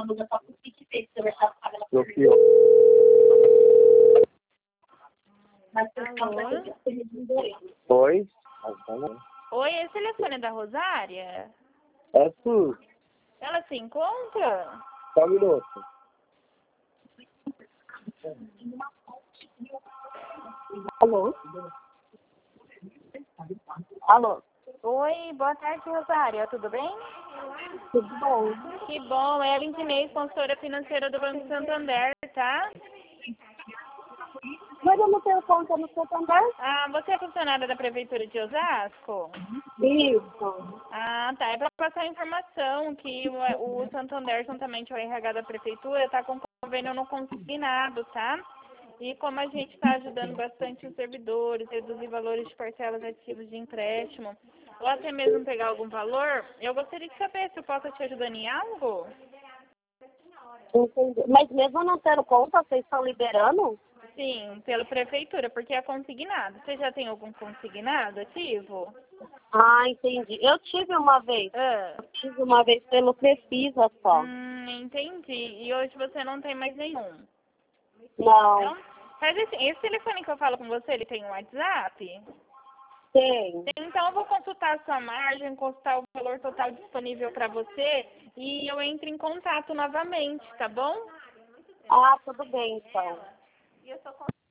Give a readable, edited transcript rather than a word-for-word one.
Bloqueou. Alô? Oi? Oi, esse telefone é da Rosária? É tu. Ela se encontra? Só um minuto. Alô? Alô? Oi, boa tarde, Rosária. Tudo bem? Tudo bom? Que bom. É a Lindinei, consultora financeira do Banco Santander, tá? Mas eu não tenho conta no Santander? Ah, você é funcionária da Prefeitura de Osasco? Isso. Ah, tá. É para passar a informação que o Santander, juntamente ao RH da Prefeitura, está com convênio no consignado, tá? E como a gente está ajudando bastante os servidores, reduzir valores de parcelas ativos de empréstimo, ou até mesmo pegar algum valor, eu gostaria de saber se eu posso te ajudando em algo? Entendi. Mas mesmo não tendo conta, vocês estão liberando? Sim, pela Prefeitura, porque é consignado. Você já tem algum consignado ativo? Ah, entendi. Eu tive uma vez. Ah. Eu tive uma vez pelo Prefisa só. Entendi. E hoje você não tem mais nenhum? Não. Não? Mas assim, esse telefone que eu falo com você, ele tem um WhatsApp? Tem. Então eu vou consultar a sua margem, consultar o valor total disponível para você e eu entro em contato novamente, tá bom? Ah, tudo bem, então. E eu sou